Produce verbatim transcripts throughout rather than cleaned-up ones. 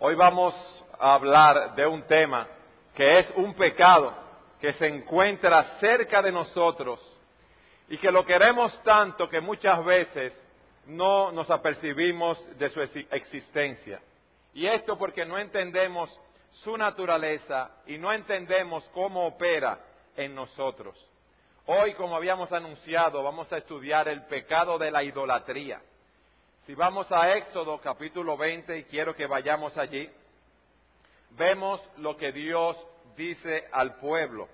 Hoy vamos a hablar de un tema que es un pecado que se encuentra cerca de nosotros y que lo queremos tanto que muchas veces no nos apercibimos de su existencia. Y esto porque no entendemos su naturaleza y no entendemos cómo opera en nosotros. Hoy, como habíamos anunciado, vamos a estudiar el pecado de la idolatría. Si vamos a Éxodo capítulo veinte, y quiero que vayamos allí, vemos lo que Dios dice al pueblo.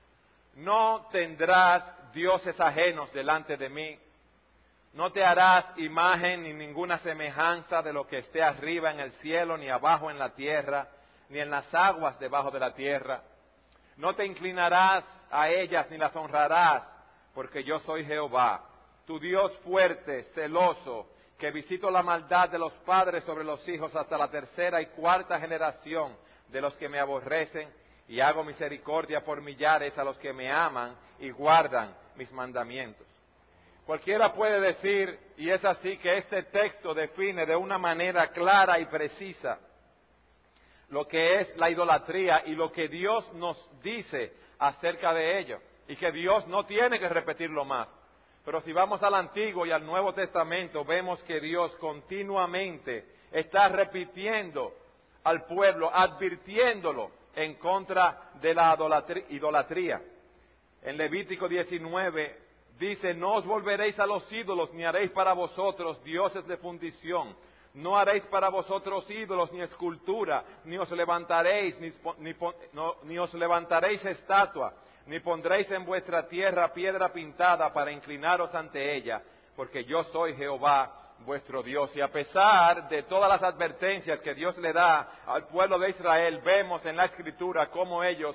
No tendrás dioses ajenos delante de mí, no te harás imagen ni ninguna semejanza de lo que esté arriba en el cielo, ni abajo en la tierra, ni en las aguas debajo de la tierra. No te inclinarás a ellas ni las honrarás, porque yo soy Jehová, tu Dios fuerte, celoso, que visito la maldad de los padres sobre los hijos hasta la tercera y cuarta generación de los que me aborrecen, y hago misericordia por millares a los que me aman y guardan mis mandamientos. Cualquiera puede decir, y es así, que este texto define de una manera clara y precisa lo que es la idolatría y lo que Dios nos dice acerca de ello, y que Dios no tiene que repetirlo más. Pero si vamos al Antiguo y al Nuevo Testamento, vemos que Dios continuamente está repitiendo al pueblo, advirtiéndolo en contra de la idolatría. En Levítico diecinueve dice: no os volveréis a los ídolos, ni haréis para vosotros dioses de fundición. No haréis para vosotros ídolos ni escultura, ni os levantaréis, ni, ni, no, ni os levantaréis estatua, ni pondréis en vuestra tierra piedra pintada para inclinaros ante ella, porque yo soy Jehová vuestro Dios. Y a pesar de todas las advertencias que Dios le da al pueblo de Israel, vemos en la Escritura cómo ellos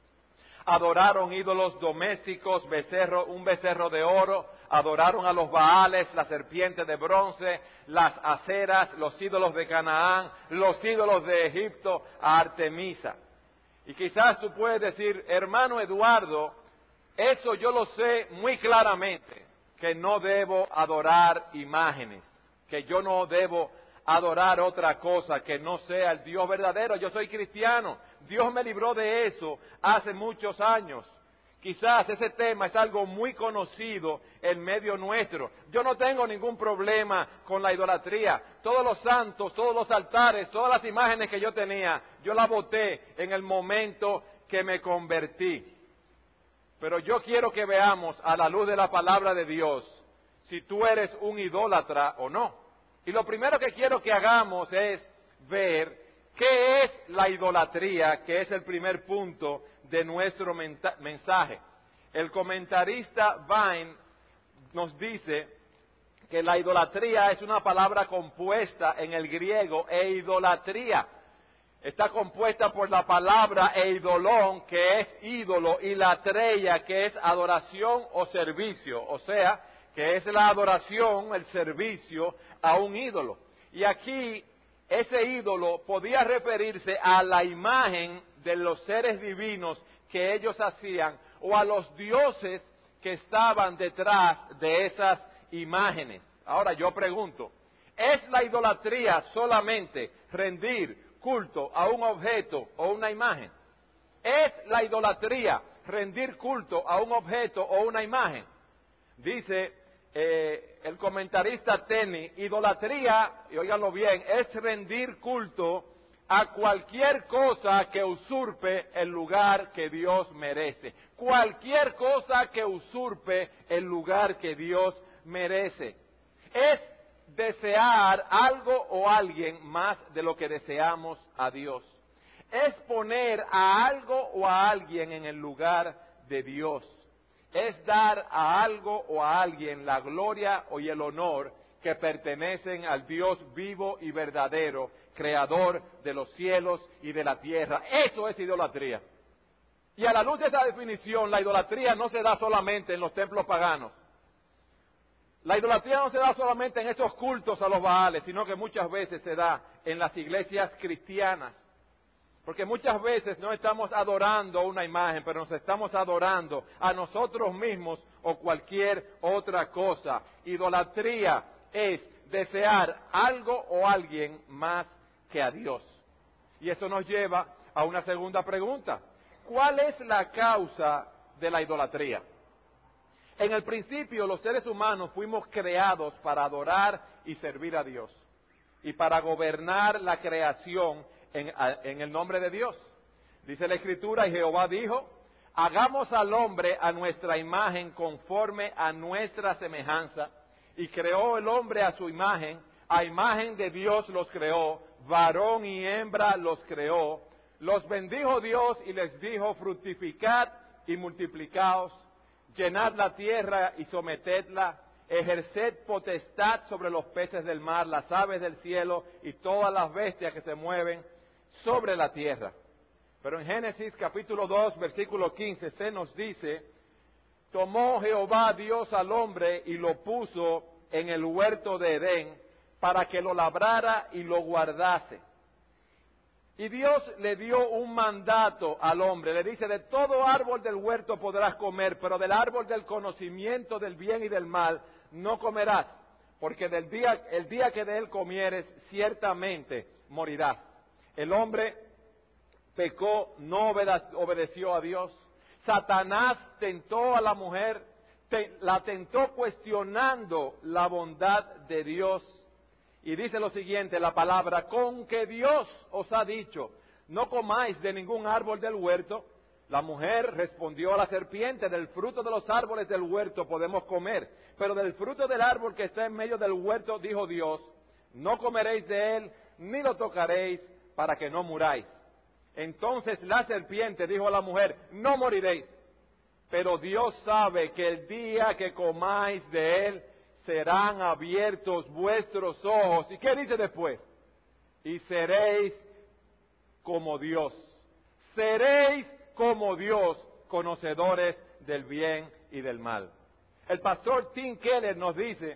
adoraron ídolos domésticos, becerro, un becerro de oro, adoraron a los Baales, la serpiente de bronce, las aceras, los ídolos de Canaán, los ídolos de Egipto, a Artemisa. Y quizás tú puedes decir: hermano Eduardo, eso yo lo sé muy claramente, que no debo adorar imágenes, que yo no debo adorar otra cosa que no sea el Dios verdadero. Yo soy cristiano, Dios me libró de eso hace muchos años. Quizás ese tema es algo muy conocido en medio nuestro. Yo no tengo ningún problema con la idolatría. Todos los santos, todos los altares, todas las imágenes que yo tenía, yo las boté en el momento que me convertí. Pero yo quiero que veamos a la luz de la palabra de Dios si tú eres un idólatra o no. Y lo primero que quiero que hagamos es ver qué es la idolatría, que es el primer punto de nuestro mensaje. El comentarista Vine nos dice que la idolatría es una palabra compuesta en el griego, e idolatría está compuesta por la palabra eidolón, que es ídolo, y latreia, que es adoración o servicio, o sea, que es la adoración, el servicio a un ídolo. Y aquí ese ídolo podía referirse a la imagen de los seres divinos que ellos hacían, o a los dioses que estaban detrás de esas imágenes. Ahora yo pregunto, ¿es la idolatría solamente rendir culto a un objeto o una imagen? ¿Es la idolatría rendir culto a un objeto o una imagen? Dice eh, el comentarista Tenney: idolatría, y óiganlo bien, es rendir culto a cualquier cosa que usurpe el lugar que Dios merece. Cualquier cosa que usurpe el lugar que Dios merece. Es desear algo o alguien más de lo que deseamos a Dios. Es poner a algo o a alguien en el lugar de Dios. Es dar a algo o a alguien la gloria y el honor que pertenecen al Dios vivo y verdadero, creador de los cielos y de la tierra. Eso es idolatría. Y a la luz de esa definición, la idolatría no se da solamente en los templos paganos. La idolatría no se da solamente en esos cultos a los Baales, sino que muchas veces se da en las iglesias cristianas. Porque muchas veces no estamos adorando una imagen, pero nos estamos adorando a nosotros mismos o cualquier otra cosa. Idolatría es desear algo o alguien más que a Dios. Y eso nos lleva a una segunda pregunta. ¿Cuál es la causa de la idolatría? En el principio, los seres humanos fuimos creados para adorar y servir a Dios y para gobernar la creación en, en el nombre de Dios. Dice la Escritura, y Jehová dijo, hagamos al hombre a nuestra imagen conforme a nuestra semejanza, y creó el hombre a su imagen, a imagen de Dios los creó, varón y hembra los creó, los bendijo Dios y les dijo, fructificad y multiplicaos, llenad la tierra y sometedla, ejerced potestad sobre los peces del mar, las aves del cielo y todas las bestias que se mueven sobre la tierra. Pero en Génesis capítulo dos, versículo quince, se nos dice, tomó Jehová Dios al hombre y lo puso en el huerto de Edén para que lo labrara y lo guardase. Y Dios le dio un mandato al hombre, le dice, de todo árbol del huerto podrás comer, pero del árbol del conocimiento del bien y del mal no comerás, porque del día, el día que de él comieres, ciertamente morirás. El hombre pecó, no obedeció a Dios. Satanás tentó a la mujer, te, la tentó cuestionando la bondad de Dios. Y dice lo siguiente, la palabra, con que Dios os ha dicho, no comáis de ningún árbol del huerto. La mujer respondió a la serpiente, del fruto de los árboles del huerto podemos comer, pero del fruto del árbol que está en medio del huerto, dijo Dios, no comeréis de él, ni lo tocaréis, para que no muráis. Entonces la serpiente dijo a la mujer, no moriréis, pero Dios sabe que el día que comáis de él, serán abiertos vuestros ojos. ¿Y qué dice después? Y seréis como Dios. Seréis como Dios, conocedores del bien y del mal. El pastor Tim Keller nos dice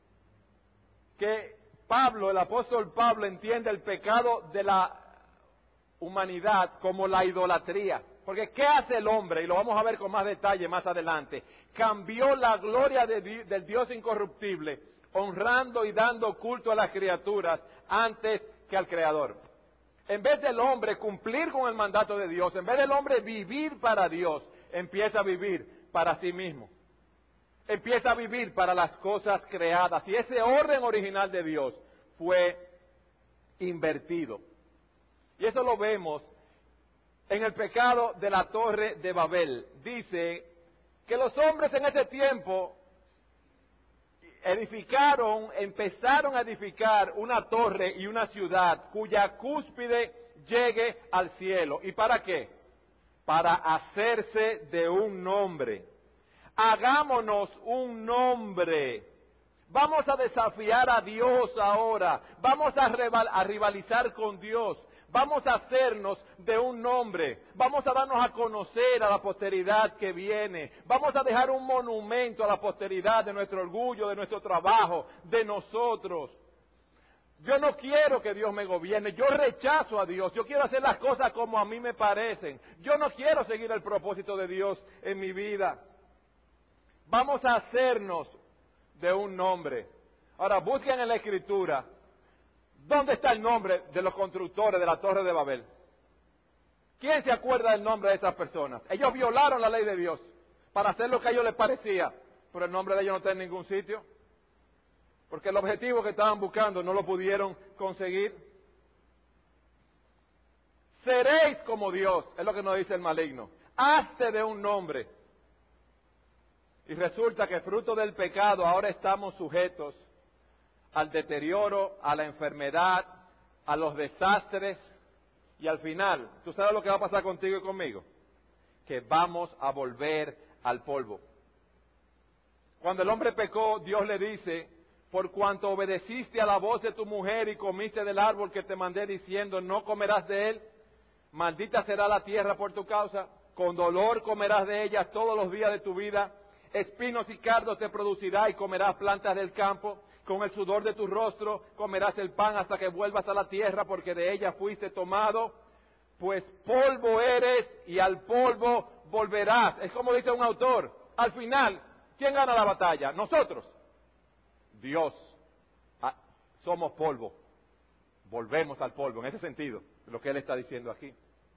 que Pablo, el apóstol Pablo, entiende el pecado de la humanidad como la idolatría. Porque ¿qué hace el hombre? Y lo vamos a ver con más detalle más adelante. Cambió la gloria de, del Dios incorruptible, honrando y dando culto a las criaturas antes que al Creador. En vez del hombre cumplir con el mandato de Dios, en vez del hombre vivir para Dios, empieza a vivir para sí mismo. Empieza a vivir para las cosas creadas. Y ese orden original de Dios fue invertido. Y eso lo vemos en el pecado de la Torre de Babel. Dice que los hombres en ese tiempo edificaron, empezaron a edificar una torre y una ciudad cuya cúspide llegue al cielo. ¿Y para qué? Para hacerse de un nombre. Hagámonos un nombre. Vamos a desafiar a Dios ahora. Vamos a, rival, a rivalizar con Dios. Vamos a hacernos de un nombre, vamos a darnos a conocer a la posteridad que viene, vamos a dejar un monumento a la posteridad de nuestro orgullo, de nuestro trabajo, de nosotros. Yo no quiero que Dios me gobierne, yo rechazo a Dios, yo quiero hacer las cosas como a mí me parecen, yo no quiero seguir el propósito de Dios en mi vida. Vamos a hacernos de un nombre. Ahora busquen en la Escritura. ¿Dónde está el nombre de los constructores de la Torre de Babel? ¿Quién se acuerda del nombre de esas personas? Ellos violaron la ley de Dios para hacer lo que a ellos les parecía, pero el nombre de ellos no está en ningún sitio, porque el objetivo que estaban buscando no lo pudieron conseguir. Seréis como Dios, es lo que nos dice el maligno. Hazte de un nombre. Y resulta que fruto del pecado ahora estamos sujetos al deterioro, a la enfermedad, a los desastres, y al final, ¿tú sabes lo que va a pasar contigo y conmigo? Que vamos a volver al polvo. Cuando el hombre pecó, Dios le dice, por cuanto obedeciste a la voz de tu mujer y comiste del árbol que te mandé diciendo, no comerás de él, maldita será la tierra por tu causa, con dolor comerás de ella todos los días de tu vida, espinos y cardos te producirá y comerás plantas del campo, con el sudor de tu rostro comerás el pan hasta que vuelvas a la tierra, porque de ella fuiste tomado, pues polvo eres y al polvo volverás. Es como dice un autor, al final, ¿quién gana la batalla? Nosotros. Dios. Ah, somos polvo. Volvemos al polvo, en ese sentido, lo que él está diciendo aquí.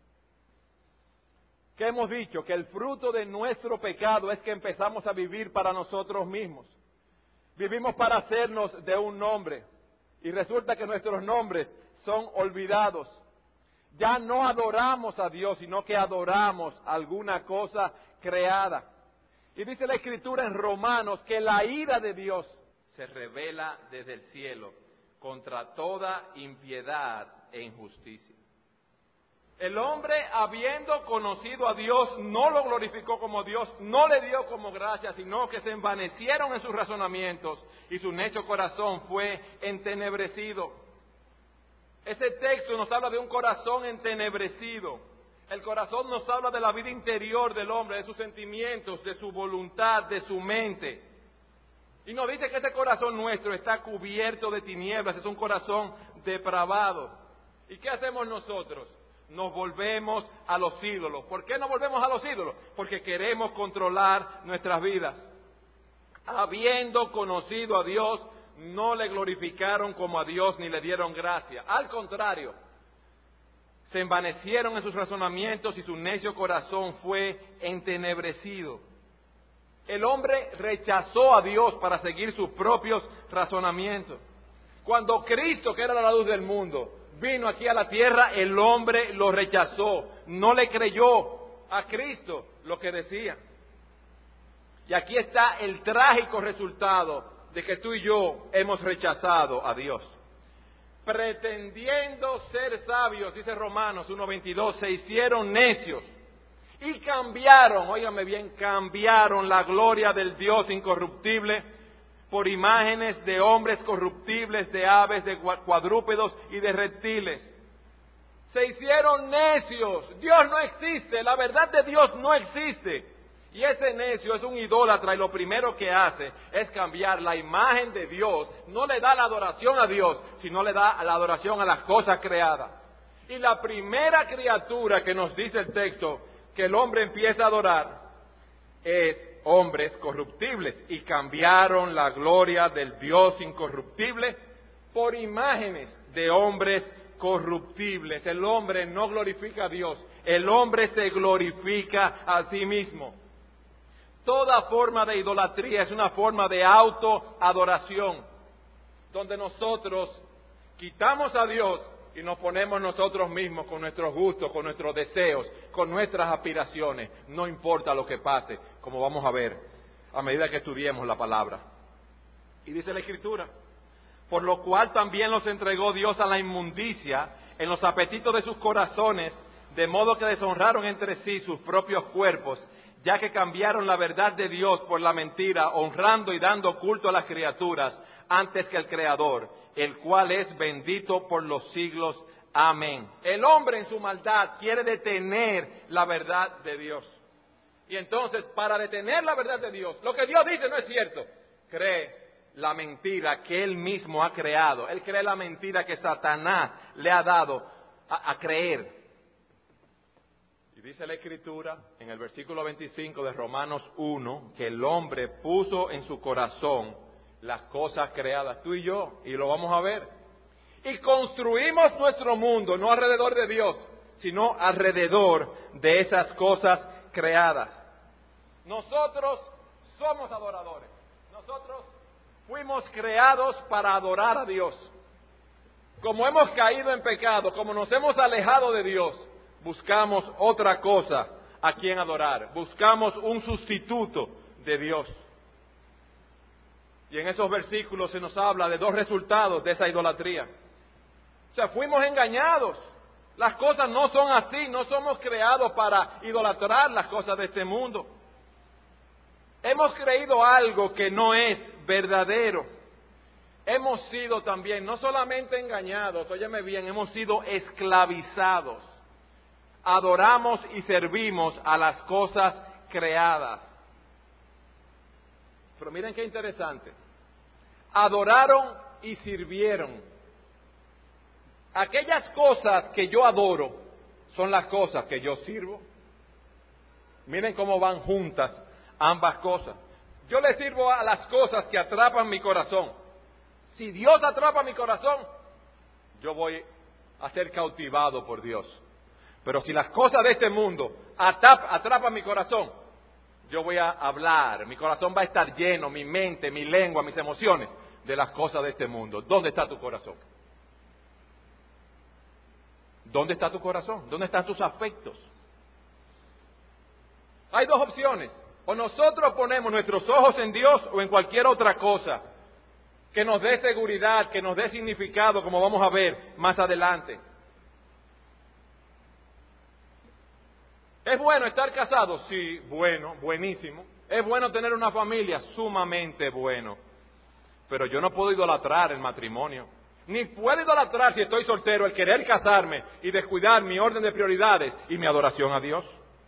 ¿Qué hemos dicho? Que el fruto de nuestro pecado es que empezamos a vivir para nosotros mismos. Vivimos para hacernos de un nombre. Y resulta que nuestros nombres son olvidados. Ya no adoramos a Dios, sino que adoramos alguna cosa creada. Y dice la Escritura en Romanos que la ira de Dios se revela desde el cielo contra toda impiedad e injusticia. El hombre, habiendo conocido a Dios, no lo glorificó como Dios, no le dio como gracia, sino que se envanecieron en sus razonamientos y su necio corazón fue entenebrecido. Ese texto nos habla de un corazón entenebrecido. El corazón nos habla de la vida interior del hombre, de sus sentimientos, de su voluntad, de su mente. Y nos dice que ese corazón nuestro está cubierto de tinieblas, es un corazón depravado. ¿Y qué hacemos nosotros? Nos volvemos a los ídolos. ¿Por qué nos volvemos a los ídolos? Porque queremos controlar nuestras vidas. Habiendo conocido a Dios, no le glorificaron como a Dios ni le dieron gracia. Al contrario, se envanecieron en sus razonamientos y su necio corazón fue entenebrecido. El hombre rechazó a Dios para seguir sus propios razonamientos. Cuando Cristo, que era la luz del mundo, vino aquí a la tierra, el hombre lo rechazó, no le creyó a Cristo lo que decía. Y aquí está el trágico resultado de que tú y yo hemos rechazado a Dios. Pretendiendo ser sabios, dice Romanos uno veintidós, se hicieron necios y cambiaron, óigame bien, cambiaron la gloria del Dios incorruptible por imágenes de hombres corruptibles, de aves, de cuadrúpedos y de reptiles. Se hicieron necios. Dios no existe, la verdad de Dios no existe. Y ese necio es un idólatra y lo primero que hace es cambiar la imagen de Dios. No le da la adoración a Dios, sino le da la adoración a las cosas creadas. Y la primera criatura que nos dice el texto que el hombre empieza a adorar es hombres corruptibles, y cambiaron la gloria del Dios incorruptible por imágenes de hombres corruptibles. El hombre no glorifica a Dios, el hombre se glorifica a sí mismo. Toda forma de idolatría es una forma de autoadoración, donde nosotros quitamos a Dios y nos ponemos nosotros mismos con nuestros gustos, con nuestros deseos, con nuestras aspiraciones. No importa lo que pase, como vamos a ver a medida que estudiemos la palabra. Y dice la Escritura, por lo cual también los entregó Dios a la inmundicia en los apetitos de sus corazones, de modo que deshonraron entre sí sus propios cuerpos, ya que cambiaron la verdad de Dios por la mentira, honrando y dando culto a las criaturas antes que al Creador, el cual es bendito por los siglos. Amén. El hombre en su maldad quiere detener la verdad de Dios. Y entonces, para detener la verdad de Dios, lo que Dios dice no es cierto, cree la mentira que él mismo ha creado. Él cree la mentira que Satanás le ha dado a, a creer. Y dice la Escritura en el versículo veinticinco de Romanos uno, que el hombre puso en su corazón las cosas creadas, tú y yo, y lo vamos a ver. Y construimos nuestro mundo, no alrededor de Dios, sino alrededor de esas cosas creadas. Nosotros somos adoradores. Nosotros fuimos creados para adorar a Dios. Como hemos caído en pecado, como nos hemos alejado de Dios, buscamos otra cosa a quien adorar. Buscamos un sustituto de Dios. Y en esos versículos se nos habla de dos resultados de esa idolatría. O sea, fuimos engañados. Las cosas no son así, no somos creados para idolatrar las cosas de este mundo. Hemos creído algo que no es verdadero. Hemos sido también, no solamente engañados, óyeme bien, hemos sido esclavizados. Adoramos y servimos a las cosas creadas. Pero miren qué interesante. Adoraron y sirvieron. Aquellas cosas que yo adoro son las cosas que yo sirvo. Miren cómo van juntas ambas cosas. Yo le sirvo a las cosas que atrapan mi corazón. Si Dios atrapa mi corazón, yo voy a ser cautivado por Dios. Pero si las cosas de este mundo atap, atrapan mi corazón, yo voy a hablar, mi corazón va a estar lleno, mi mente, mi lengua, mis emociones, de las cosas de este mundo. ¿Dónde está tu corazón? ¿Dónde está tu corazón? ¿Dónde están tus afectos? Hay dos opciones. O nosotros ponemos nuestros ojos en Dios o en cualquier otra cosa que nos dé seguridad, que nos dé significado, como vamos a ver más adelante. ¿Es bueno estar casado? Sí, bueno, buenísimo. ¿Es bueno tener una familia? Sumamente bueno. Pero yo no puedo idolatrar el matrimonio. Ni puedo idolatrar, si estoy soltero, el querer casarme y descuidar mi orden de prioridades y mi adoración a Dios.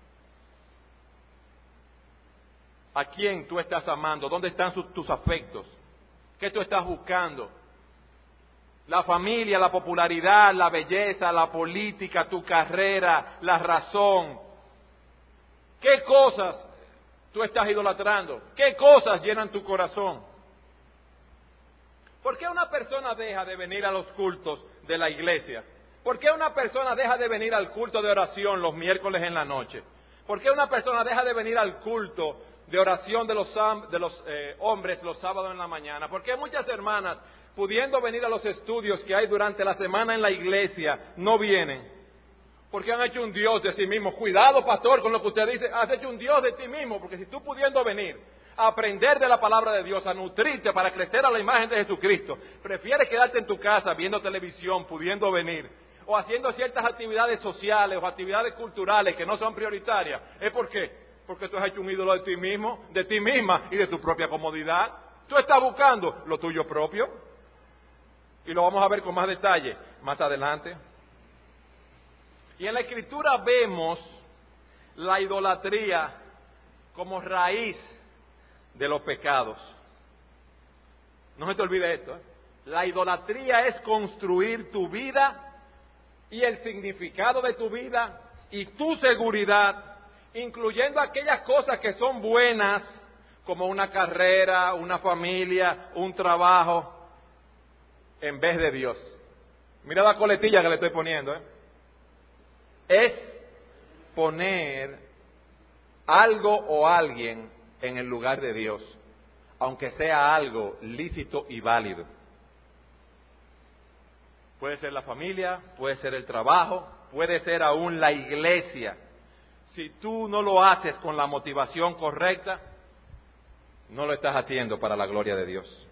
¿A quién tú estás amando? ¿Dónde están sus, tus afectos? ¿Qué tú estás buscando? La familia, la popularidad, la belleza, la política, tu carrera, la razón. ¿Qué cosas tú estás idolatrando? ¿Qué cosas llenan tu corazón? ¿Por qué una persona deja de venir a los cultos de la iglesia? ¿Por qué una persona deja de venir al culto de oración los miércoles en la noche? ¿Por qué una persona deja de venir al culto de oración de los, de los eh, hombres los sábados en la mañana? ¿Por qué muchas hermanas, pudiendo venir a los estudios que hay durante la semana en la iglesia, no vienen? Porque han hecho un Dios de sí mismos. Cuidado, pastor, con lo que usted dice. Has hecho un Dios de ti mismo, porque si tú pudiendo venir a aprender de la palabra de Dios, a nutrirte para crecer a la imagen de Jesucristo, prefieres quedarte en tu casa viendo televisión, pudiendo venir, o haciendo ciertas actividades sociales o actividades culturales que no son prioritarias, ¿es por qué? Porque tú has hecho un ídolo de ti mismo, de ti misma y de tu propia comodidad. Tú estás buscando lo tuyo propio, y lo vamos a ver con más detalle más adelante. Y en la Escritura vemos la idolatría como raíz de los pecados. No se te olvide esto, ¿eh? La idolatría es construir tu vida y el significado de tu vida y tu seguridad, incluyendo aquellas cosas que son buenas, como una carrera, una familia, un trabajo, en vez de Dios. Mira la coletilla que le estoy poniendo, ¿eh? Es poner algo o alguien en el lugar de Dios, aunque sea algo lícito y válido. Puede ser la familia, puede ser el trabajo, puede ser aún la iglesia. Si tú no lo haces con la motivación correcta, no lo estás haciendo para la gloria de Dios.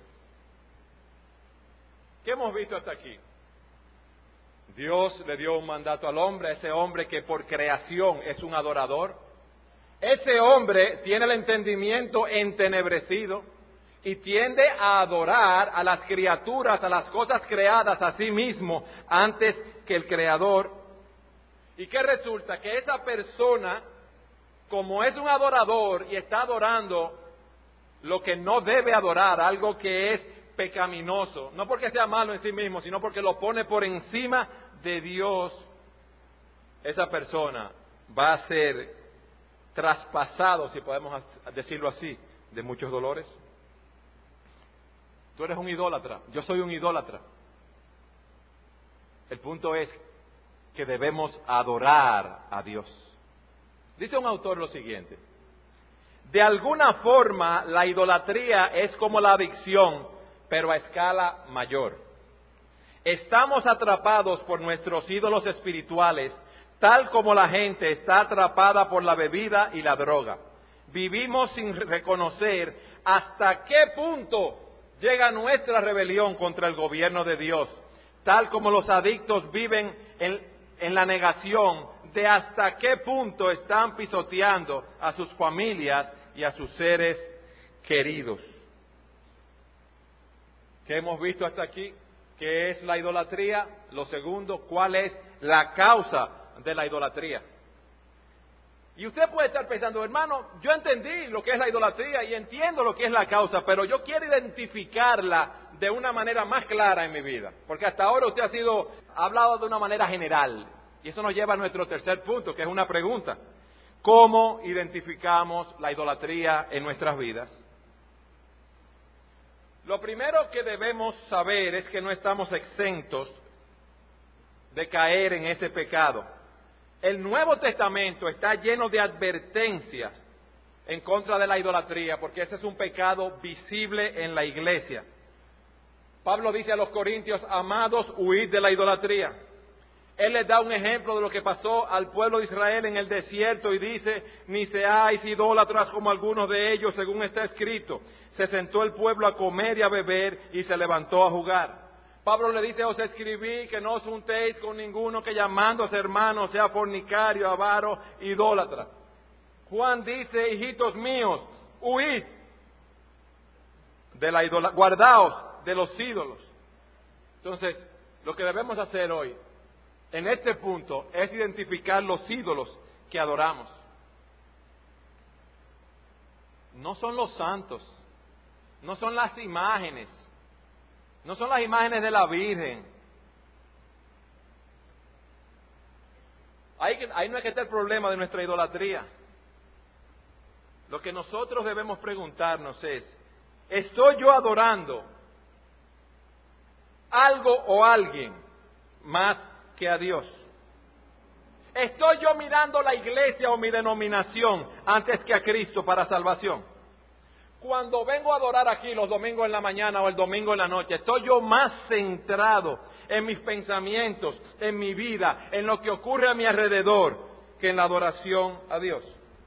¿Qué hemos visto hasta aquí? Dios le dio un mandato al hombre, a ese hombre que por creación es un adorador. Ese hombre tiene el entendimiento entenebrecido y tiende a adorar a las criaturas, a las cosas creadas a sí mismo antes que el Creador. ¿Y qué resulta? Que esa persona, como es un adorador y está adorando lo que no debe adorar, algo que es pecaminoso, no porque sea malo en sí mismo, sino porque lo pone por encima de Dios, esa persona va a ser traspasado, si podemos decirlo así, de muchos dolores. Tú eres un idólatra, yo soy un idólatra. El punto es que debemos adorar a Dios. Dice un autor lo siguiente: de alguna forma la idolatría es como la adicción, pero a escala mayor. Estamos atrapados por nuestros ídolos espirituales, tal como la gente está atrapada por la bebida y la droga. Vivimos sin reconocer hasta qué punto llega nuestra rebelión contra el gobierno de Dios, tal como los adictos viven en, en la negación de hasta qué punto están pisoteando a sus familias y a sus seres queridos. ¿Qué hemos visto hasta aquí? ¿Qué es la idolatría? Lo segundo, ¿cuál es la causa de la idolatría? Y usted puede estar pensando, hermano, yo entendí lo que es la idolatría y entiendo lo que es la causa, pero yo quiero identificarla de una manera más clara en mi vida, porque hasta ahora usted ha sido ha hablado de una manera general, y eso nos lleva a nuestro tercer punto, que es una pregunta: ¿cómo identificamos la idolatría en nuestras vidas? Lo primero que debemos saber es que no estamos exentos de caer en ese pecado. El Nuevo Testamento está lleno de advertencias en contra de la idolatría, porque ese es un pecado visible en la iglesia. Pablo dice a los corintios, amados, huid de la idolatría. Él les da un ejemplo de lo que pasó al pueblo de Israel en el desierto y dice, ni seáis idólatras como algunos de ellos, según está escrito. Se sentó el pueblo a comer y a beber y se levantó a jugar. Pablo le dice, os escribí que no os juntéis con ninguno que llamándose hermano sea fornicario, avaro, idólatra. Juan dice, hijitos míos, huid de la idolatría, guardaos de los ídolos. Entonces, lo que debemos hacer hoy, en este punto, es identificar los ídolos que adoramos. No son los santos, no son las imágenes, no son las imágenes de la Virgen. Ahí, ahí no es que esté el problema de nuestra idolatría. Lo que nosotros debemos preguntarnos es, ¿estoy yo adorando algo o alguien más que a Dios? ¿Estoy yo mirando la iglesia o mi denominación antes que a Cristo para salvación? Cuando vengo a adorar aquí los domingos en la mañana o el domingo en la noche, ¿estoy yo más centrado en mis pensamientos, en mi vida, en lo que ocurre a mi alrededor, que en la adoración a Dios?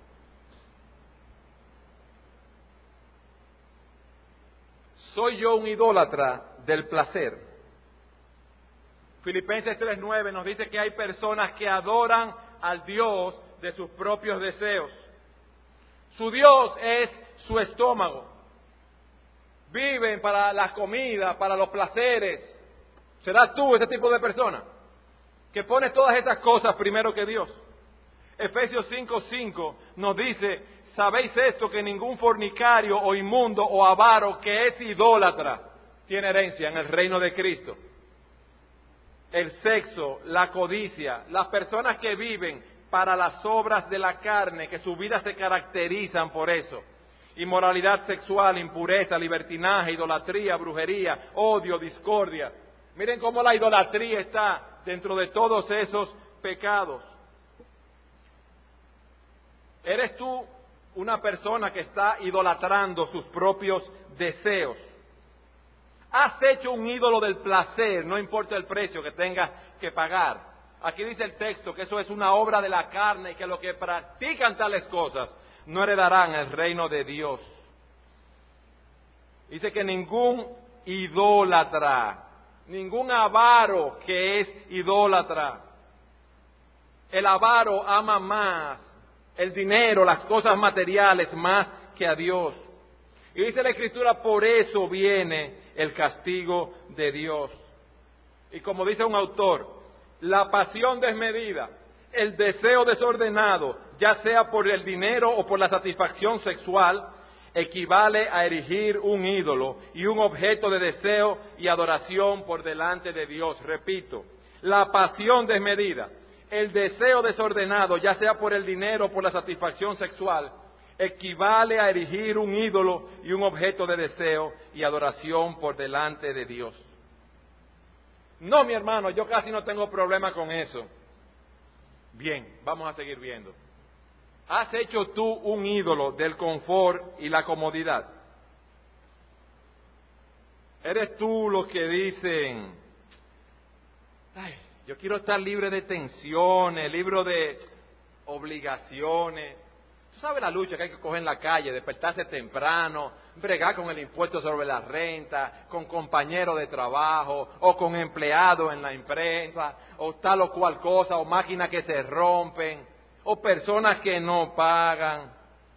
¿Soy yo un idólatra del placer? Filipenses tres nueve nos dice que hay personas que adoran al Dios de sus propios deseos. Su Dios es su estómago. Viven para la comida, para los placeres. ¿Serás tú ese tipo de persona que pone todas esas cosas primero que Dios? Efesios cinco cinco nos dice, ¿sabéis esto, que ningún fornicario o inmundo o avaro que es idólatra tiene herencia en el reino de Cristo? El sexo, la codicia, las personas que viven para las obras de la carne, que su vida se caracterizan por eso. Inmoralidad sexual, impureza, libertinaje, idolatría, brujería, odio, discordia. Miren cómo la idolatría está dentro de todos esos pecados. ¿Eres tú una persona que está idolatrando sus propios deseos? ¿Has hecho un ídolo del placer, no importa el precio que tengas que pagar? Aquí dice el texto que eso es una obra de la carne y que los que practican tales cosas no heredarán el reino de Dios. Dice que ningún idólatra, ningún avaro que es idólatra. El avaro ama más el dinero, las cosas materiales, más que a Dios. Y dice la Escritura, por eso viene el castigo de Dios. Y como dice un autor, la pasión desmedida, el deseo desordenado, ya sea por el dinero o por la satisfacción sexual, equivale a erigir un ídolo y un objeto de deseo y adoración por delante de Dios. Repito, la pasión desmedida, el deseo desordenado, ya sea por el dinero o por la satisfacción sexual, equivale a erigir un ídolo y un objeto de deseo y adoración por delante de Dios. No, mi hermano, yo casi no tengo problema con eso. Bien, vamos a seguir viendo. ¿Has hecho tú un ídolo del confort y la comodidad? ¿Eres tú los que dicen, ay, yo quiero estar libre de tensiones, libre de obligaciones? Tú sabes la lucha que hay que coger en la calle, despertarse temprano, bregar con el impuesto sobre la renta, con compañeros de trabajo, o con empleados en la empresa, o tal o cual cosa, o máquinas que se rompen, o personas que no pagan.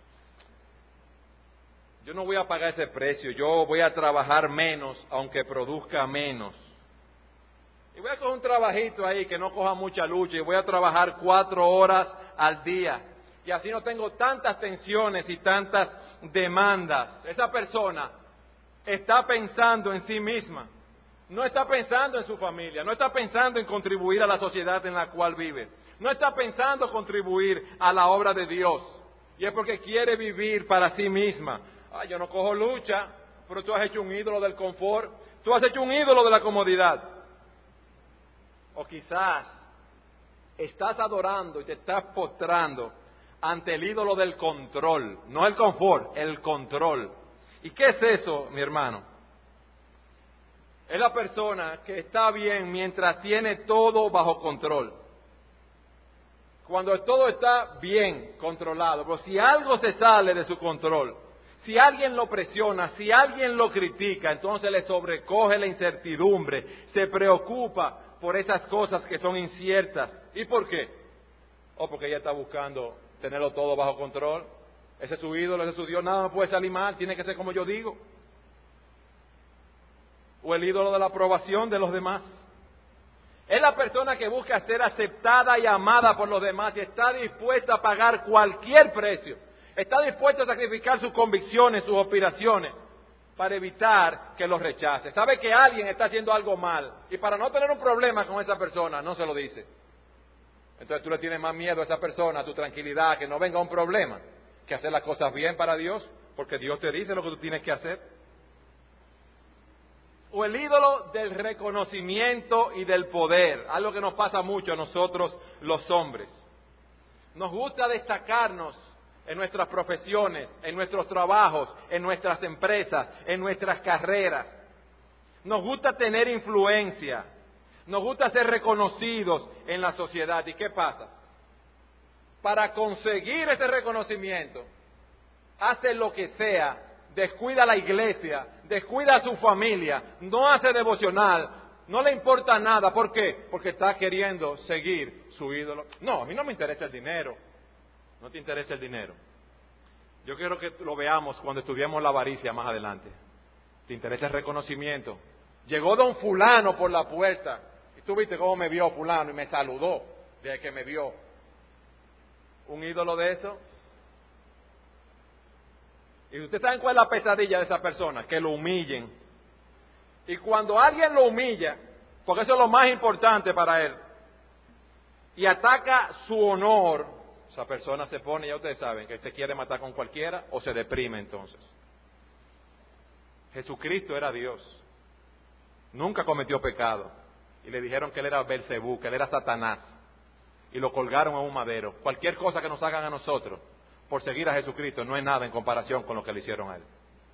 Yo no voy a pagar ese precio, yo voy a trabajar menos, aunque produzca menos. Y voy a coger un trabajito ahí que no coja mucha lucha, y voy a trabajar cuatro horas al día. Y así no tengo tantas tensiones y tantas demandas. Esa persona está pensando en sí misma, no está pensando en su familia, no está pensando en contribuir a la sociedad en la cual vive, no está pensando contribuir a la obra de Dios, y es porque quiere vivir para sí misma. Ah, yo no cojo lucha, pero tú has hecho un ídolo del confort, tú has hecho un ídolo de la comodidad. o quizás estás adorando y te estás postrando ante el ídolo del control, no el confort, el control. ¿Y qué es eso, mi hermano? Es la persona que está bien mientras tiene todo bajo control. Cuando todo está bien controlado, pero si algo se sale de su control, si alguien lo presiona, si alguien lo critica, entonces le sobrecoge la incertidumbre, se preocupa por esas cosas que son inciertas. ¿Y por qué? Oh, porque ella está buscando tenerlo todo bajo control. Ese es su ídolo, ese es su Dios, nada me puede salir mal, tiene que ser como yo digo. O el ídolo de la aprobación de los demás. Es la persona que busca ser aceptada y amada por los demás y está dispuesta a pagar cualquier precio. Está dispuesta a sacrificar sus convicciones, sus aspiraciones, para evitar que los rechace. Sabe que alguien está haciendo algo mal y para no tener un problema con esa persona, no se lo dice. Entonces tú le tienes más miedo a esa persona, a tu tranquilidad, que no venga un problema, que hacer las cosas bien para Dios, porque Dios te dice lo que tú tienes que hacer. O el ídolo del reconocimiento y del poder, algo que nos pasa mucho a nosotros los hombres. Nos gusta destacarnos en nuestras profesiones, en nuestros trabajos, en nuestras empresas, en nuestras carreras. Nos gusta tener influencia, nos gusta ser reconocidos en la sociedad. ¿Y qué pasa? Para conseguir ese reconocimiento, hace lo que sea, descuida a la iglesia, descuida a su familia, no hace devocional, no le importa nada. ¿Por qué? Porque está queriendo seguir su ídolo. No, a mí no me interesa el dinero. No te interesa el dinero. Yo quiero que lo veamos cuando estudiemos la avaricia más adelante. Te interesa el reconocimiento. Llegó don fulano por la puerta y tú viste cómo me vio fulano y me saludó desde que me vio. ¿Un ídolo de eso? Y ustedes saben cuál es la pesadilla de esa persona, que lo humillen. Y cuando alguien lo humilla, porque eso es lo más importante para él, y ataca su honor, esa persona se pone, ya ustedes saben, que se quiere matar con cualquiera o se deprime entonces. Jesucristo era Dios, nunca cometió pecado, y le dijeron que él era Belcebú, que él era Satanás, y lo colgaron a un madero. Cualquier cosa que nos hagan a nosotros por seguir a Jesucristo no es nada en comparación con lo que le hicieron a él.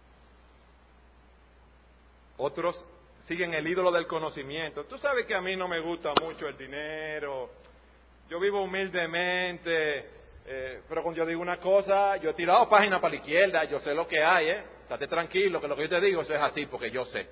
Otros siguen el ídolo del conocimiento. Tú sabes que a mí no me gusta mucho el dinero, yo vivo humildemente, eh, pero cuando yo digo una cosa, yo he tirado páginas para la izquierda, yo sé lo que hay, ¿eh? Estate tranquilo, que lo que yo te digo, eso es así, porque yo sé.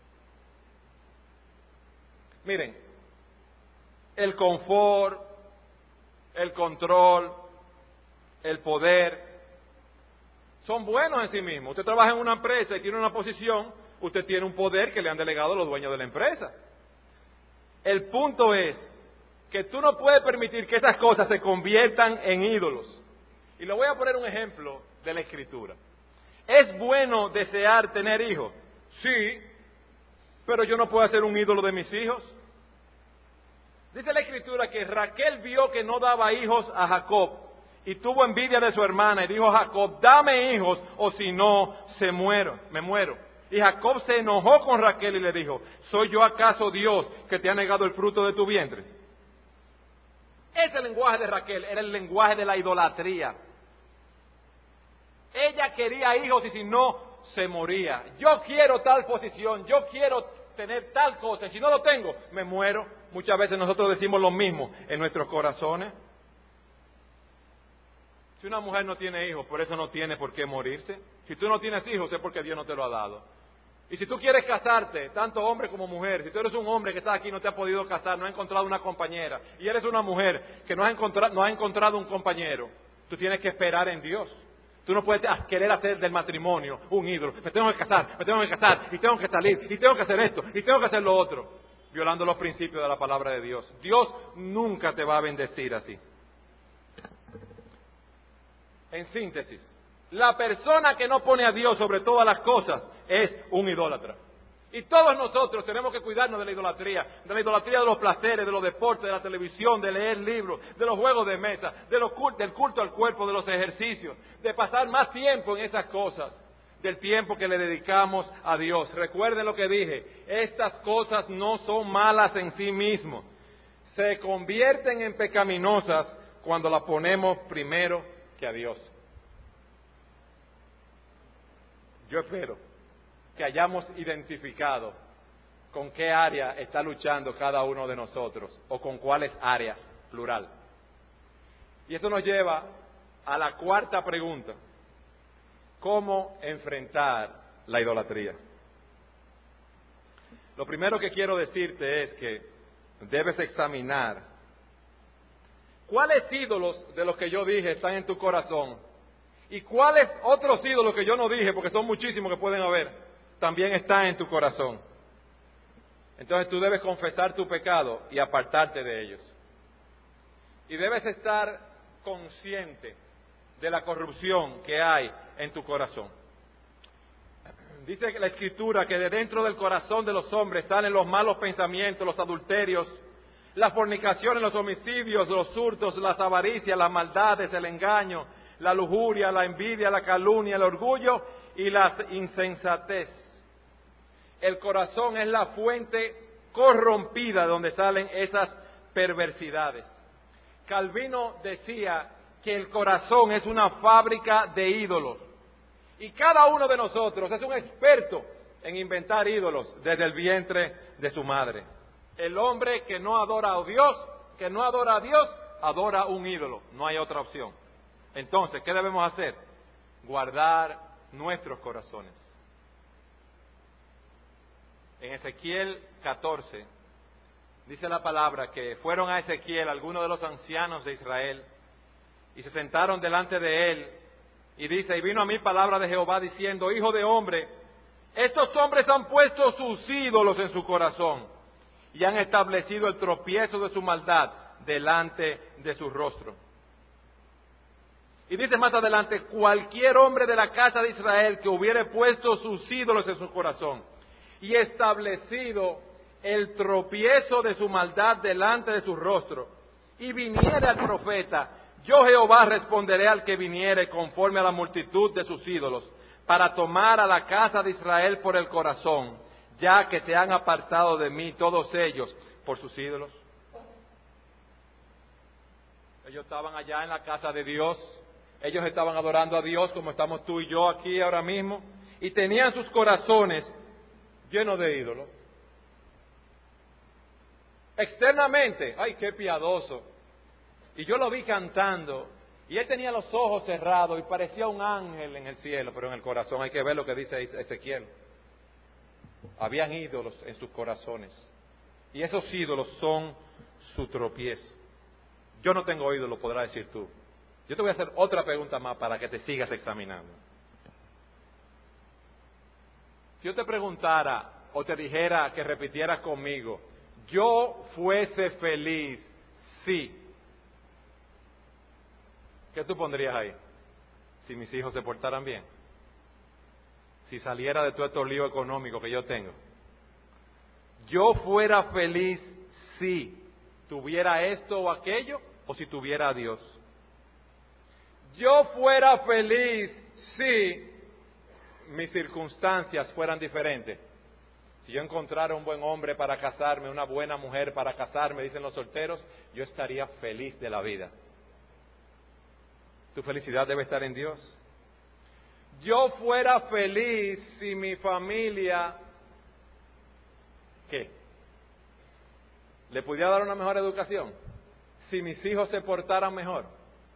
Miren, el confort, el control, el poder, son buenos en sí mismos. Usted trabaja en una empresa y tiene una posición, usted tiene un poder que le han delegado los dueños de la empresa. El punto es que tú no puedes permitir que esas cosas se conviertan en ídolos. Y le voy a poner un ejemplo de la Escritura. ¿Es bueno desear tener hijos? Sí, pero yo no puedo hacer un ídolo de mis hijos. Dice la Escritura que Raquel vio que no daba hijos a Jacob y tuvo envidia de su hermana y dijo a Jacob, dame hijos o si no, se muero, me muero. Y Jacob se enojó con Raquel y le dijo, ¿soy yo acaso Dios que te ha negado el fruto de tu vientre? Ese lenguaje de Raquel era el lenguaje de la idolatría. Ella quería hijos y si no, se moría. Yo quiero tal posición, yo quiero tener tal cosa, y si no lo tengo, me muero. Muchas veces nosotros decimos lo mismo en nuestros corazones. Si una mujer no tiene hijos, por eso no tiene por qué morirse. Si tú no tienes hijos, es porque Dios no te lo ha dado. Y si tú quieres casarte, tanto hombre como mujer, si tú eres un hombre que está aquí y no te ha podido casar, no ha encontrado una compañera, y eres una mujer que no ha encontrado, no ha encontrado un compañero, tú tienes que esperar en Dios. Tú no puedes querer hacer del matrimonio un ídolo. Me tengo que casar, me tengo que casar, y tengo que salir, y tengo que hacer esto, y tengo que hacer lo otro, violando los principios de la palabra de Dios. Dios nunca te va a bendecir así. En síntesis, la persona que no pone a Dios sobre todas las cosas es un idólatra. Y todos nosotros tenemos que cuidarnos de la idolatría, de la idolatría de los placeres, de los deportes, de la televisión, de leer libros, de los juegos de mesa, de los cult- del culto al cuerpo, de los ejercicios, de pasar más tiempo en esas cosas, del tiempo que le dedicamos a Dios. Recuerden lo que dije, estas cosas no son malas en sí mismos, se convierten en pecaminosas cuando las ponemos primero que a Dios. Yo espero que hayamos identificado con qué área está luchando cada uno de nosotros, o con cuáles áreas, plural. Y esto nos lleva a la cuarta pregunta: ¿cómo enfrentar la idolatría? Lo primero que quiero decirte es que debes examinar cuáles ídolos de los que yo dije están en tu corazón y cuáles otros ídolos que yo no dije, porque son muchísimos que pueden haber, también están en tu corazón. Entonces tú debes confesar tu pecado y apartarte de ellos. Y debes estar consciente de la corrupción que hay en tu corazón. Dice la Escritura que de dentro del corazón de los hombres salen los malos pensamientos, los adulterios, las fornicaciones, los homicidios, los hurtos, las avaricias, las maldades, el engaño, la lujuria, la envidia, la calumnia, el orgullo y la insensatez. El corazón es la fuente corrompida de donde salen esas perversidades. Calvino decía que el corazón es una fábrica de ídolos. Y cada uno de nosotros es un experto en inventar ídolos desde el vientre de su madre. El hombre que no adora a Dios, que no adora a Dios, adora un ídolo. No hay otra opción. Entonces, ¿qué debemos hacer? Guardar nuestros corazones. En Ezequiel catorce, dice la palabra que fueron a Ezequiel algunos de los ancianos de Israel y se sentaron delante de él. Y dice, y vino a mí palabra de Jehová diciendo, hijo de hombre, estos hombres han puesto sus ídolos en su corazón y han establecido el tropiezo de su maldad delante de su rostro. Y dice más adelante, cualquier hombre de la casa de Israel que hubiere puesto sus ídolos en su corazón y establecido el tropiezo de su maldad delante de su rostro, y viniere al profeta, yo Jehová responderé al que viniere conforme a la multitud de sus ídolos, para tomar a la casa de Israel por el corazón, ya que se han apartado de mí todos ellos por sus ídolos. Ellos estaban allá en la casa de Dios, ellos estaban adorando a Dios como estamos tú y yo aquí ahora mismo, y tenían sus corazones llenos de ídolos. Externamente, ay, qué piadoso. Y yo lo vi cantando, y él tenía los ojos cerrados y parecía un ángel en el cielo, pero en el corazón hay que ver lo que dice Ezequiel. Habían ídolos en sus corazones, y esos ídolos son su tropiezo. Yo no tengo ídolos, podrás decir tú. Yo te voy a hacer otra pregunta más para que te sigas examinando. Si yo te preguntara o te dijera que repitieras conmigo, yo fuese feliz si, ¿qué tú pondrías ahí? Si mis hijos se portaran bien, si saliera de todo estos líos económicos que yo tengo. Yo fuera feliz si tuviera esto o aquello, o si tuviera a Dios. Yo fuera feliz si mis circunstancias fueran diferentes. Si yo encontrara un buen hombre para casarme, una buena mujer para casarme, dicen los solteros, yo estaría feliz de la vida. Tu felicidad debe estar en Dios. Yo fuera feliz si mi familia, ¿qué? ¿Le pudiera dar una mejor educación? Si mis hijos se portaran mejor.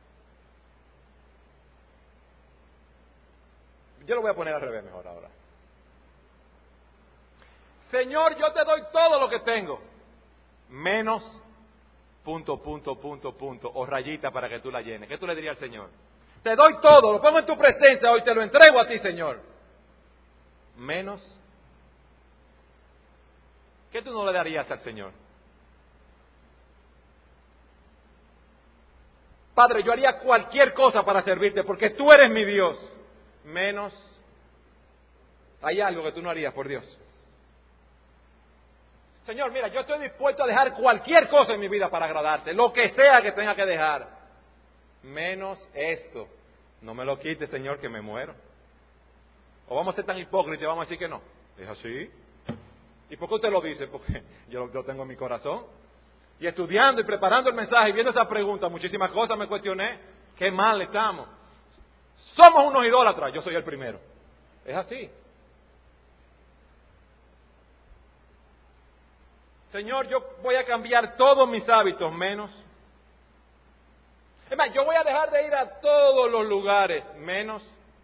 Yo lo voy a poner al revés mejor ahora. Señor, yo te doy todo lo que tengo, menos punto, punto, punto, punto, o rayita para que tú la llenes. ¿Qué tú le dirías al Señor? Te doy todo, lo pongo en tu presencia hoy, te lo entrego a ti, Señor. Menos. ¿Qué tú no le darías al Señor? Padre, yo haría cualquier cosa para servirte porque tú eres mi Dios. Menos. Hay algo que tú no harías por Dios. Señor, mira, yo estoy dispuesto a dejar cualquier cosa en mi vida para agradarte, lo que sea que tenga que dejar, menos esto. No me lo quites, Señor, que me muero. O vamos a ser tan hipócritas y vamos a decir que no. Es así. ¿Y por qué usted lo dice? Porque yo lo tengo en mi corazón. Y estudiando y preparando el mensaje y viendo esa pregunta, muchísimas cosas me cuestioné. Qué mal estamos. Somos unos idólatras, yo soy el primero. Es así. Señor, yo voy a cambiar todos mis hábitos menos. Es más, yo voy a dejar de ir a todos los lugares menos.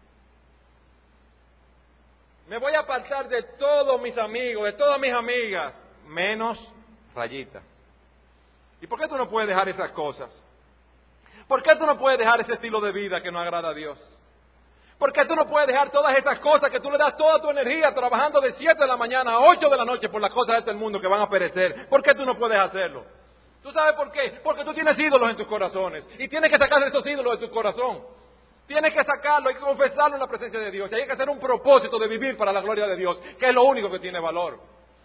Me voy a apartar de todos mis amigos, de todas mis amigas, menos rayita. ¿Y por qué tú no puedes dejar esas cosas? ¿Por qué tú no puedes dejar ese estilo de vida que no agrada a Dios? ¿Por qué tú no puedes dejar todas esas cosas que tú le das toda tu energía trabajando de siete de la mañana a ocho de la noche por las cosas de este mundo que van a perecer? ¿Por qué tú no puedes hacerlo? ¿Tú sabes por qué? Porque tú tienes ídolos en tus corazones y tienes que sacar esos ídolos de tu corazón. Tienes que sacarlo, hay que confesarlo en la presencia de Dios. Y hay que hacer un propósito de vivir para la gloria de Dios, que es lo único que tiene valor.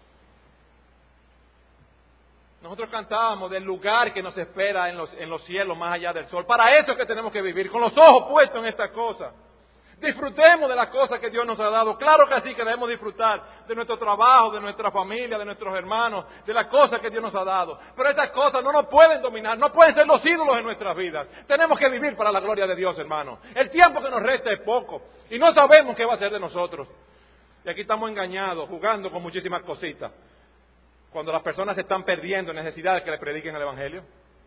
Nosotros cantábamos del lugar que nos espera en los, en los cielos más allá del sol. Para eso es que tenemos que vivir, con los ojos puestos en esta cosa. Disfrutemos de las cosas que Dios nos ha dado. Claro que sí que debemos disfrutar de nuestro trabajo, de nuestra familia, de nuestros hermanos, de las cosas que Dios nos ha dado. Pero estas cosas no nos pueden dominar, no pueden ser los ídolos en nuestras vidas. Tenemos que vivir para la gloria de Dios, hermano. El tiempo que nos resta es poco y no sabemos qué va a ser de nosotros. Y aquí estamos engañados, jugando con muchísimas cositas. Cuando las personas se están perdiendo en necesidad de que le prediquen el Evangelio.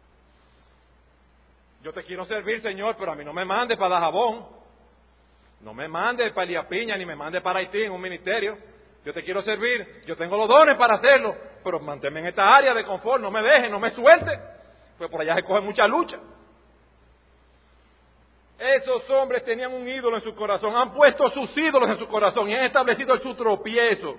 Yo te quiero servir, Señor, pero a mí no me mandes para Dajabón. No me mande para Elías Piña, ni me mande para Haití en un ministerio. Yo te quiero servir, yo tengo los dones para hacerlo, pero manténme en esta área de confort, no me dejen, no me suelte, pues por allá se coge mucha lucha. Esos hombres tenían un ídolo en su corazón, han puesto sus ídolos en su corazón y han establecido su tropiezo.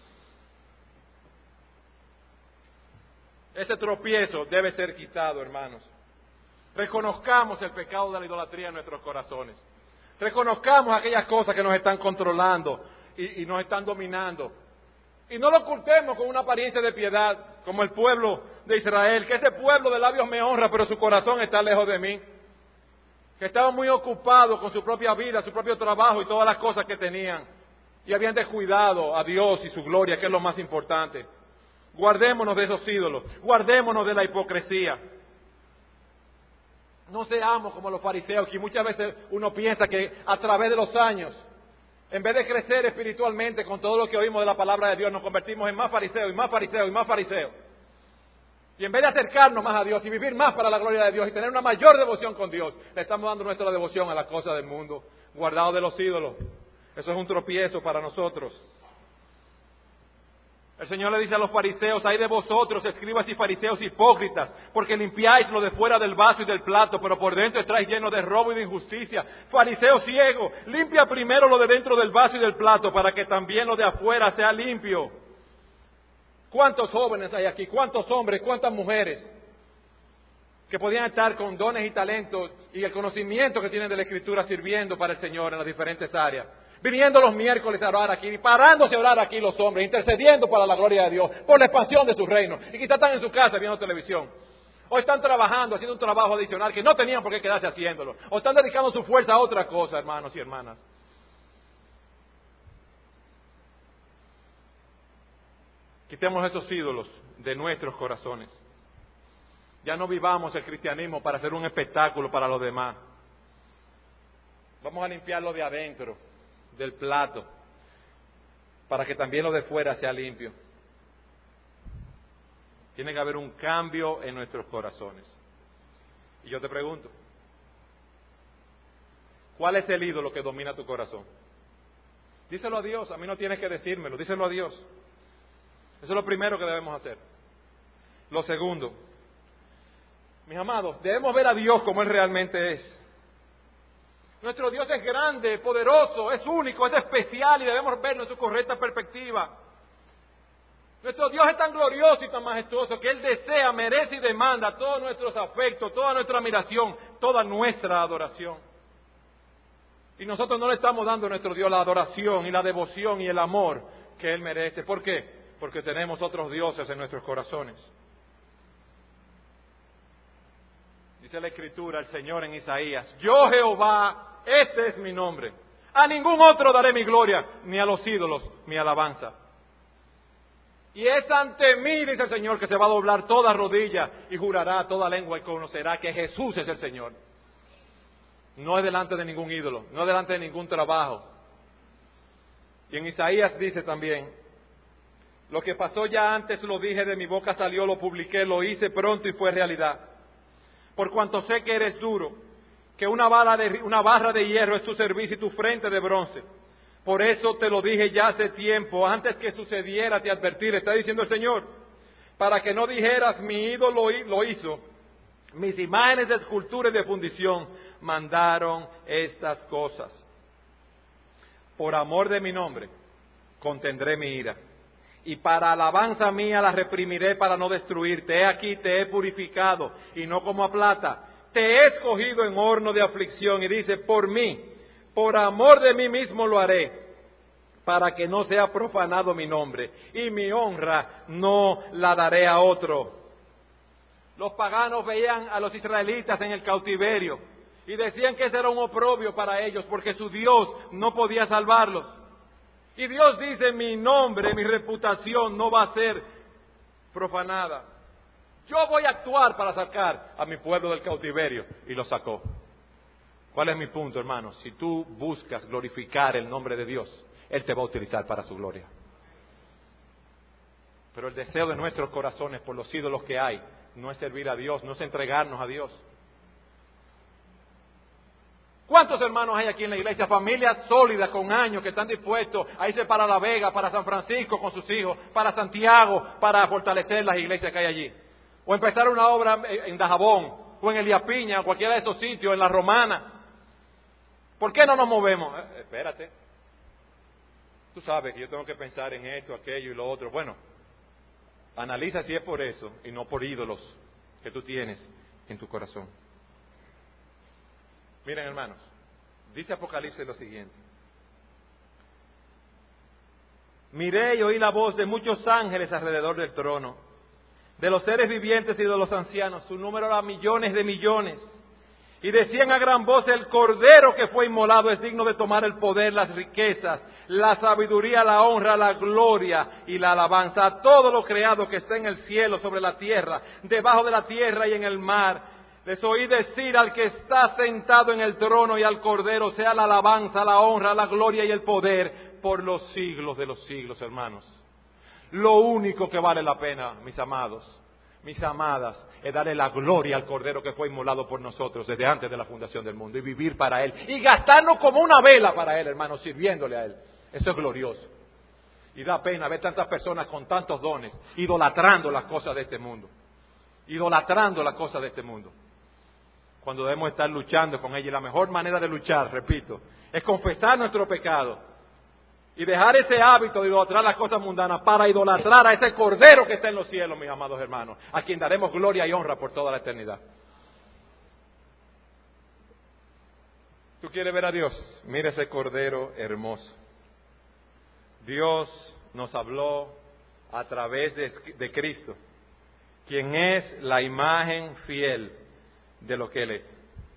Ese tropiezo debe ser quitado, hermanos. Reconozcamos el pecado de la idolatría en nuestros corazones. Reconozcamos aquellas cosas que nos están controlando y, y nos están dominando. Y no lo ocultemos con una apariencia de piedad, como el pueblo de Israel, que ese pueblo de labios me honra, pero su corazón está lejos de mí. Que estaban muy ocupados con su propia vida, su propio trabajo y todas las cosas que tenían. Y habían descuidado a Dios y su gloria, que es lo más importante. Guardémonos de esos ídolos, guardémonos de la hipocresía. No seamos como los fariseos, que muchas veces uno piensa que a través de los años, en vez de crecer espiritualmente con todo lo que oímos de la palabra de Dios, nos convertimos en más fariseos y más fariseos y más fariseos. Y en vez de acercarnos más a Dios y vivir más para la gloria de Dios y tener una mayor devoción con Dios, le estamos dando nuestra devoción a las cosas del mundo, guardados de los ídolos. Eso es un tropiezo para nosotros. El Señor le dice a los fariseos: ay de vosotros, escribas y fariseos hipócritas, porque limpiáis lo de fuera del vaso y del plato, pero por dentro estáis llenos de robo y de injusticia. Fariseo ciego, limpia primero lo de dentro del vaso y del plato, para que también lo de afuera sea limpio. ¿Cuántos jóvenes hay aquí? ¿Cuántos hombres? ¿Cuántas mujeres? Que podían estar con dones y talentos y el conocimiento que tienen de la Escritura sirviendo para el Señor en las diferentes áreas. Viniendo los miércoles a orar aquí, parándose a orar aquí los hombres, intercediendo para la gloria de Dios, por la expansión de su reino. Y quizás están en su casa viendo televisión. O están trabajando, haciendo un trabajo adicional que no tenían por qué quedarse haciéndolo. O están dedicando su fuerza a otra cosa, hermanos y hermanas. Quitemos esos ídolos de nuestros corazones. Ya no vivamos el cristianismo para hacer un espectáculo para los demás. Vamos a limpiarlo de adentro, del plato, para que también lo de fuera sea limpio. Tiene que haber un cambio en nuestros corazones. Y yo te pregunto, ¿cuál es el ídolo que domina tu corazón? Díselo a Dios, a mí no tienes que decírmelo, díselo a Dios. Eso es lo primero que debemos hacer. Lo segundo, mis amados, debemos ver a Dios como Él realmente es. Nuestro Dios es grande, poderoso, es único, es especial y debemos verlo en su correcta perspectiva. Nuestro Dios es tan glorioso y tan majestuoso que Él desea, merece y demanda todos nuestros afectos, toda nuestra admiración, toda nuestra adoración. Y nosotros no le estamos dando a nuestro Dios la adoración y la devoción y el amor que Él merece. ¿Por qué? Porque tenemos otros dioses en nuestros corazones. Dice la Escritura, el Señor en Isaías: yo Jehová, ese es mi nombre. A ningún otro daré mi gloria, ni a los ídolos mi alabanza. Y es ante mí, dice el Señor, que se va a doblar toda rodilla y jurará toda lengua y conocerá que Jesús es el Señor. No es delante de ningún ídolo, no es delante de ningún trabajo. Y en Isaías dice también, lo que pasó ya antes lo dije, de mi boca salió, lo publiqué, lo hice pronto y fue realidad. Por cuanto sé que eres duro, que una, bala de, una barra de hierro es tu servicio y tu frente de bronce. Por eso te lo dije ya hace tiempo, antes que sucediera te advertí, le está diciendo el Señor, para que no dijeras, mi ídolo lo hizo, mis imágenes de escultura y de fundición mandaron estas cosas. Por amor de mi nombre, contendré mi ira, y para alabanza mía la reprimiré para no destruirte. He aquí te he purificado, y no como a plata, te he escogido en horno de aflicción, y dice, por mí, por amor de mí mismo lo haré, para que no sea profanado mi nombre, y mi honra no la daré a otro. Los paganos veían a los israelitas en el cautiverio, y decían que ese era un oprobio para ellos, porque su Dios no podía salvarlos. Y Dios dice, mi nombre, mi reputación no va a ser profanada. Yo voy a actuar para sacar a mi pueblo del cautiverio, y lo sacó. ¿Cuál es mi punto, hermano? Si tú buscas glorificar el nombre de Dios, Él te va a utilizar para su gloria. Pero el deseo de nuestros corazones por los ídolos que hay, no es servir a Dios, no es entregarnos a Dios. ¿Cuántos hermanos hay aquí en la iglesia? Familias sólidas con años que están dispuestos a irse para La Vega, para San Francisco con sus hijos, para Santiago, para fortalecer las iglesias que hay allí. O empezar una obra en Dajabón, o en Elías Piña, o cualquiera de esos sitios, en La Romana. ¿Por qué no nos movemos? Eh, espérate. Tú sabes que yo tengo que pensar en esto, aquello y lo otro. Bueno, analiza si es por eso y no por ídolos que tú tienes en tu corazón. Miren, hermanos, dice Apocalipsis lo siguiente. Miré y oí la voz de muchos ángeles alrededor del trono, de los seres vivientes y de los ancianos. Su número era millones de millones. Y decían a gran voz, el Cordero que fue inmolado es digno de tomar el poder, las riquezas, la sabiduría, la honra, la gloria y la alabanza a todo lo creado que está en el cielo, sobre la tierra, debajo de la tierra y en el mar. Les oí decir al que está sentado en el trono y al Cordero, sea la alabanza, la honra, la gloria y el poder por los siglos de los siglos, hermanos. Lo único que vale la pena, mis amados, mis amadas, es darle la gloria al Cordero que fue inmolado por nosotros desde antes de la fundación del mundo y vivir para Él y gastarnos como una vela para Él, hermanos, sirviéndole a Él. Eso es glorioso. Y da pena ver tantas personas con tantos dones idolatrando las cosas de este mundo, idolatrando las cosas de este mundo, cuando debemos estar luchando con ella. Y la mejor manera de luchar, repito, es confesar nuestro pecado y dejar ese hábito de idolatrar las cosas mundanas para idolatrar a ese Cordero que está en los cielos, mis amados hermanos, a quien daremos gloria y honra por toda la eternidad. ¿Tú quieres ver a Dios? Mira ese Cordero hermoso. Dios nos habló a través de, de Cristo, quien es la imagen fiel de lo que Él es.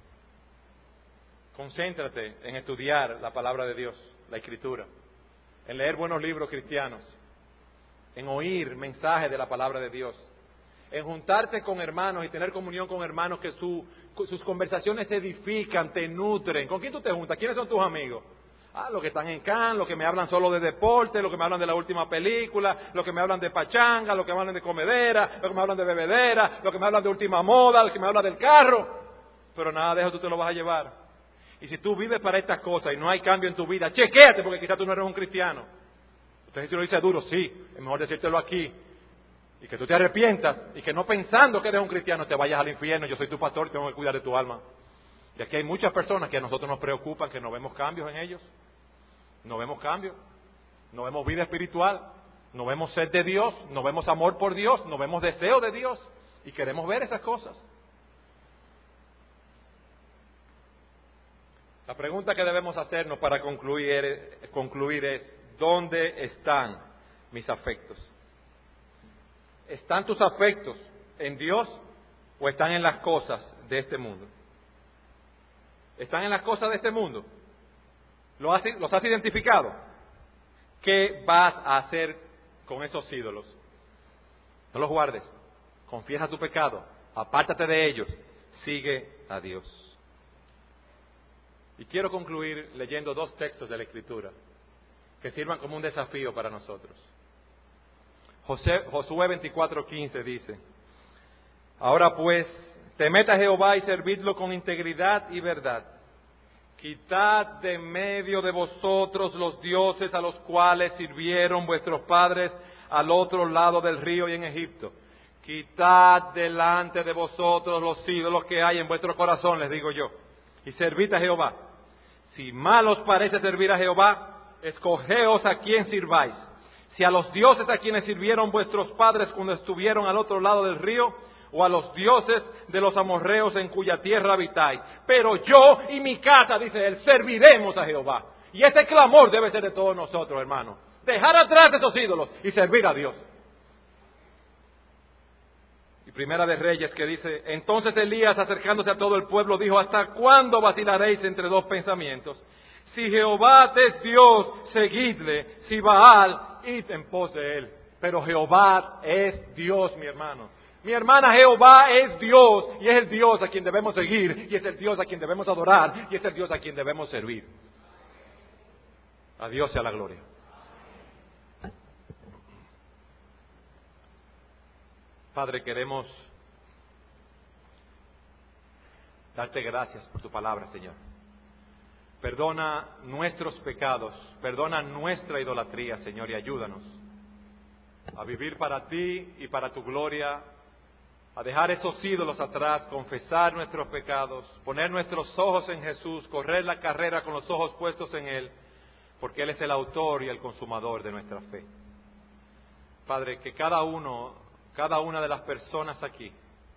Concéntrate en estudiar la palabra de Dios, la Escritura, en leer buenos libros cristianos, en oír mensajes de la palabra de Dios, en juntarte con hermanos y tener comunión con hermanos que su, sus conversaciones se edifican, te nutren. ¿Con quién tú te juntas? ¿Quiénes son tus amigos? Ah, los que están en Cannes, los que me hablan solo de deporte, los que me hablan de la última película, los que me hablan de pachanga, los que me hablan de comedera, los que me hablan de bebedera, los que me hablan de última moda, los que me hablan del carro. Pero nada de eso tú te lo vas a llevar. Y si tú vives para estas cosas y no hay cambio en tu vida, chequéate, porque quizás tú no eres un cristiano. Usted si lo dice duro, sí, es mejor decírtelo aquí. Y que tú te arrepientas y que no pensando que eres un cristiano te vayas al infierno. Yo soy tu pastor y tengo que cuidar de tu alma. Y aquí hay muchas personas que a nosotros nos preocupan, que no vemos cambios en ellos. No vemos cambios, no vemos vida espiritual, no vemos sed de Dios, no vemos amor por Dios, no vemos deseo de Dios. Y queremos ver esas cosas. La pregunta que debemos hacernos para concluir, concluir es, ¿dónde están mis afectos? ¿Están tus afectos en Dios o están en las cosas de este mundo? ¿Están en las cosas de este mundo? ¿Los has, los has identificado? ¿Qué vas a hacer con esos ídolos? No los guardes. Confiesa tu pecado. Apártate de ellos. Sigue a Dios. Y quiero concluir leyendo dos textos de la Escritura que sirvan como un desafío para nosotros. José, Josué veinticuatro quince dice: Ahora pues, temed a Jehová y servidlo con integridad y verdad. Quitad de medio de vosotros los dioses a los cuales sirvieron vuestros padres al otro lado del río y en Egipto. Quitad delante de vosotros los ídolos que hay en vuestro corazón, les digo yo, y servid a Jehová. Si mal os parece servir a Jehová, escogeos a quien sirváis. Si a los dioses a quienes sirvieron vuestros padres cuando estuvieron al otro lado del río, o a los dioses de los amorreos en cuya tierra habitáis. Pero yo y mi casa, dice él, serviremos a Jehová. Y ese clamor debe ser de todos nosotros, hermanos. Dejar atrás esos ídolos y servir a Dios. Y Primera de Reyes que dice: Entonces Elías, acercándose a todo el pueblo, dijo: ¿Hasta cuándo vacilaréis entre dos pensamientos? Si Jehová es Dios, seguidle. Si Baal, id en pos de él. Pero Jehová es Dios, mi hermano. Mi hermana, Jehová es Dios, y es el Dios a quien debemos seguir, y es el Dios a quien debemos adorar, y es el Dios a quien debemos servir. A Dios sea la gloria. Padre, queremos darte gracias por tu palabra, Señor. Perdona nuestros pecados, perdona nuestra idolatría, Señor, y ayúdanos a vivir para ti y para tu gloria, a dejar esos ídolos atrás, confesar nuestros pecados, poner nuestros ojos en Jesús, correr la carrera con los ojos puestos en Él, porque Él es el autor y el consumador de nuestra fe. Padre, que cada uno, cada una de las personas aquí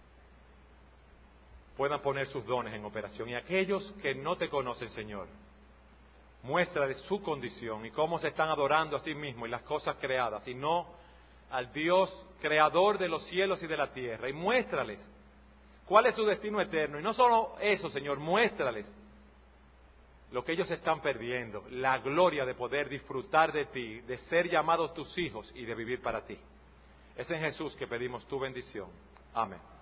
puedan poner sus dones en operación, y aquellos que no te conocen, Señor, muéstrales su condición y cómo se están adorando a sí mismos y las cosas creadas, y no al Dios creador de los cielos y de la tierra, y muéstrales cuál es su destino eterno. Y no solo eso, Señor, muéstrales lo que ellos están perdiendo, la gloria de poder disfrutar de ti, de ser llamados tus hijos y de vivir para ti. Es en Jesús que pedimos tu bendición. Amén.